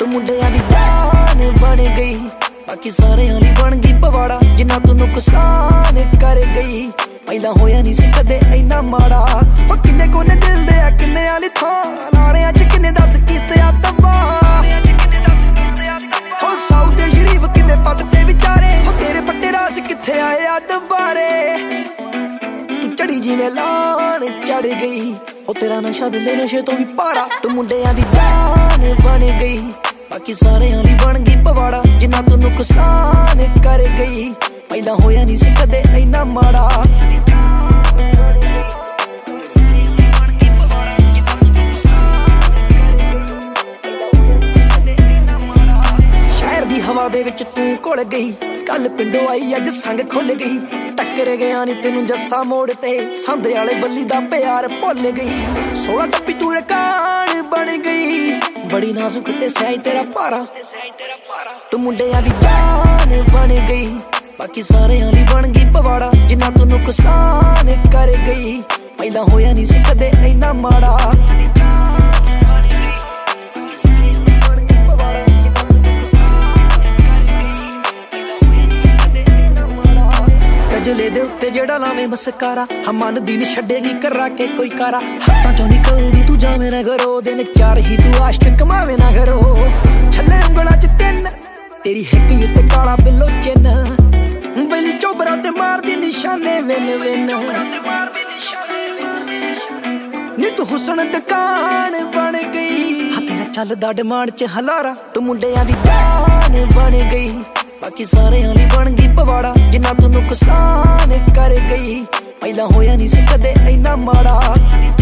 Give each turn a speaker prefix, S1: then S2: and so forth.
S1: ਤੂੰ ਮੁੰਡਿਆਂ ਦੀ ਜਾਨ ਬਣ ਗਈ, ਬਾਕੀ ਸਾਰਿਆਂ ਲਈ ਬਣ ਗਈ ਪਵਾੜਾ। ਜਿੰਨਾ ਤੂੰ ਨੁਕਸਾਨ ਕਰ ਗਈ, ਪਹਿਲਾਂ ਹੋਇਆ ਨਹੀਂ ਸੀ ਕਦੇ ਇੰਨਾ ਮਾੜਾ। ਉਹ ਕਿੰਨੇ ਕੋਨੇ ਦਿਲ ਦੇ ਆ, ਕਿੰਨਿਆਂ ਲਈ ਥਾਂ ਲਾਰਿਆਂ ਚ ਕਿੰਨੇ ਦੱਸ ਕੀਤੇ ਆ ਤਬਾਹ। ਹੋ ਸਾਊ ਦੇ ਸ਼ਰੀਫ ਕਿੰਨੇ ਪੱਟ ਤੇ ਵਿਚਾਰੇ, ਹੋ ਤੇਰੇ ਪੱਟੇ ਰਾਸ ਕਿੱਥੇ ਆਏ ਆ ਦੁਬਾਰੇ। ਤੂੰ ਚੜੀ ਜਿਵੇਂ ਲਾਣ ਚੜ ਗਈ, ਉਹ ਤੇਰਾ ਨਸ਼ਾ ਬਿੱਲੇ ਨਸ਼ੇ ਤੋਂ ਵੀ ਪਾਰਾ। ਤੂੰ ਮੁੰਡਿਆਂ ਦੀ ਜਾਨ ਬਣ ਗਈ, ਬਾਕੀ ਸਾਰਿਆਂ ਲਈ ਬਣ ਗਈ ਪਵਾੜਾ। ਜਿੰਨਾ ਤੂੰ ਨੁਕਸਾਨ ਕਰ ਗਈ, ਪਹਿਲਾਂ ਹੋਇਆ ਨਹੀਂ ਸੀ ਕਦੇ ਇੰਨਾ ਮਾੜਾ। ਸ਼ਹਿਰ ਦੀ ਹਵਾ ਦੇ ਵਿੱਚ ਤੂੰ ਘੁਲ ਗਈ, ਕੱਲ ਪਿੰਡੋਂ ਆਈ ਅੱਜ ਸੰਗ ਖੁੱਲ ਗਈ। ਟੱਕਰ ਗਿਆ ਨੀ ਤੈਨੂੰ ਜੱਸਾ ਮੋੜ ਤੇ, ਸੰਦੇ ਵਾਲੇ ਬੱਲੀ ਦਾ ਪਿਆਰ ਭੁੱਲ ਗਈ। 16 ਟੱਪੀ ਤੂੰ ਰਕਾਨ ਬਣ ਗਈ, ਬੜੀ ਨਾਜ਼ੁਕ ਤੇ ਸਹਿਜ ਤੇਰਾ ਭਾਰਾ। ਤੂੰ ਮੁੰਡਿਆਂ ਦੀ ਜਾਨ ਬਣ ਗਈ, ਬਾਕੀ ਸਾਰਿਆਂ ਲਈ ਬਣ ਗਈ ਪਵਾੜਾ। ਜਿੰਨਾ ਤੂੰ ਨੁਕਸਾਨ ਕਰ ਗਈ, ਪਹਿਲਾਂ ਹੋਇਆ ਨਹੀਂ ਸੀ ਕਦੇ ਇੰਨਾ ਮਾੜਾ। ਗਜਲੇ ਦੇ ਉੱਤੇ ਜਿਹੜਾ ਲਾਵੇਂ ਮਸਕਾਰਾ, ਮਨ ਦੀ ਨੀ ਛੱਡੇਗੀ ਕਰਾ ਕੇ ਕੋਈ ਕਾਰਾ। ਹੱਥਾਂ ਚੋਂ ਨਿਕਲਦੀ ਤੂੰ ਜਾਵੇਂ ਨਾ ਘਰੋਂ, ਦਿਨ ਚਾਰ ਹੀ ਤੂੰ ਆਸ਼ਕ ਕਮਾਵੇਂ ਨਾ ਘਰੋਂ। ਛੱਲੇ ਉਂਗਲਾਂ ਚ ਤਿੰਨ, ਤੇਰੀ ਹਿੱਕ ਉੱਤੇ ਕਾਲਾ ਬਿੱਲੋ ਚਿੰਨ। ਬੈਲੀ ਚੋਬਰਾਂ ਤੇ ਮਾਰਦੀ ਨਿਸ਼ਾਨੇ ਵਿਨ ਵਿਨ, ਨੀ ਤੂੰ ਹੁਸਨ ਦੁਕਾਨ ਬਣ ਗਈ। ਤੇਰਾ ਚੱਲਦਾ ਡਿਮਾਂਡ ਚ ਹਲਾਰਾ। ਤੂੰ ਮੁੰਡਿਆਂ ਦੀ ਜਾਨ ਬਣ ਗਈ, ਬਾਕੀ ਸਾਰਿਆਂ ਲਈ ਬਣ ਗਈ ਪਵਾੜਾ। ਜਿੰਨਾ ਤੂੰ ਨੁਕਸਾਨ ਕਰ ਗਈ, ਪਹਿਲਾਂ ਹੋਇਆ ਨਹੀਂ ਸੀ ਕਦੇ ਇੰਨਾ ਮਾੜਾ।